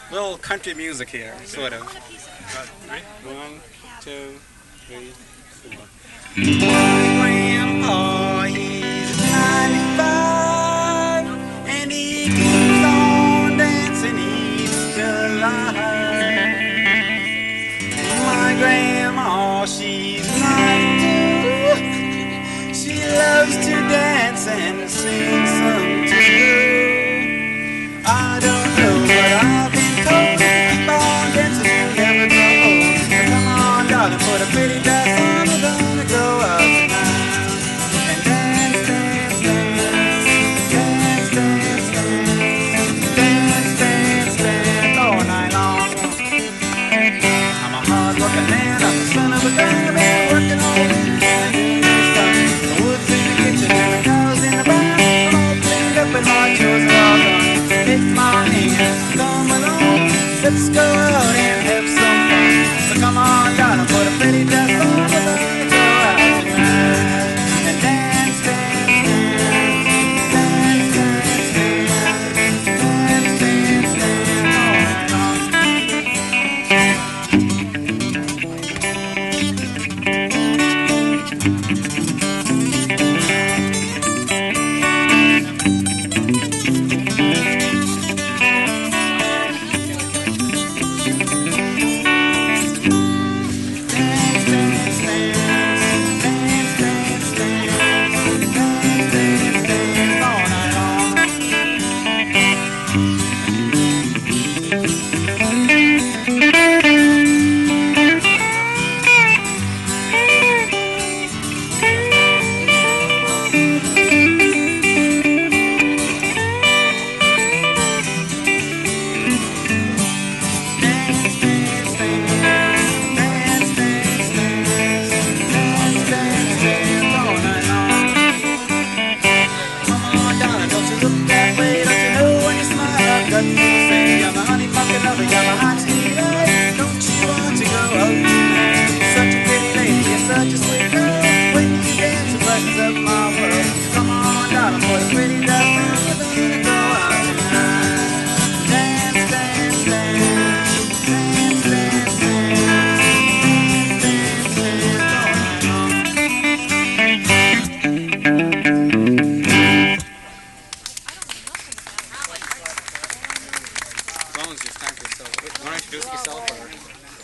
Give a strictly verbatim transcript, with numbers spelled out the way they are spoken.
little country music here, sort of. Uh, three? One, two, three, four. My grandpa, he's ninety-five, and he keeps on dancing, he's still alive. My grandma, she's ninety-two, she loves to dance and sing some too. I don't know, but I've been told to keep on dancing, you'll never grow old. So come on, darling, put a pretty dress on, we're gonna go out tonight and dance, dance, dance, dance, dance, dance, dance, dance, dance all night long. I'm a hard-working man, I'm the son of a gun, I've been working all weekend in the sun. The wood's in the kitchen and the cows in the barn, I'm all cleaned up and my chores are all done. Take my hand, come along, let's go out and have some fun. So come on, darling, put a pretty dress on, we're gonna go out tonight and dance, dance, dance, dance, dance, dance, dance, dance, dance all night long. Such a pretty lady, you're such a sweet girl. When you dance, it brightens up my world.